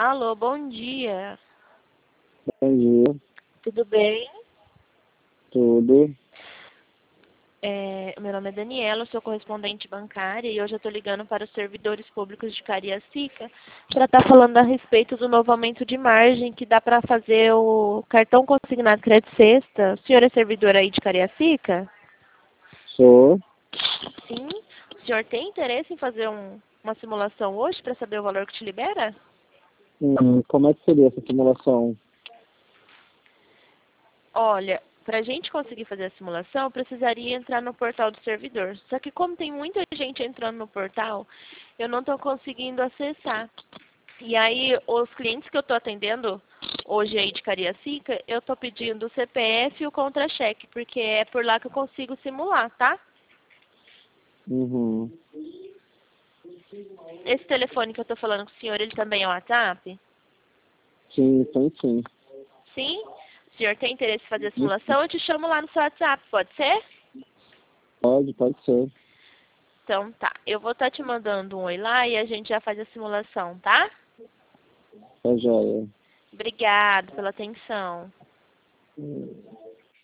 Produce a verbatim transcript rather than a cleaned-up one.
Alô, bom dia. Bom dia, Tudo bem? tudo. É, meu nome é Daniela, eu sou correspondente bancária e hoje eu estou ligando para os servidores públicos de Cariacica para estar falando a respeito do novo aumento de margem que dá para fazer o cartão consignado crédito sexta. O senhor é servidor aí de Cariacica? Sou. Sim. O senhor tem interesse em fazer um, uma simulação hoje para saber o valor que te libera? Hum, como é que seria essa simulação? Olha, para a gente conseguir fazer a simulação, eu precisaria entrar no portal do servidor. Só que como tem muita gente entrando no portal, eu não estou conseguindo acessar. E aí, os clientes que eu estou atendendo hoje aí de Cariacica, eu estou pedindo o C P F e o contra-cheque, porque é por lá que eu consigo simular, tá? Uhum. Esse telefone que eu estou falando com o senhor, ele também é o WhatsApp? Sim, tem sim. Sim? O senhor tem interesse em fazer a simulação? Eu te chamo lá no seu WhatsApp, pode ser? Pode, pode ser. Então tá, eu vou estar te mandando um oi lá e a gente já faz a simulação, tá? Tá joia. Obrigado pela atenção. Hum.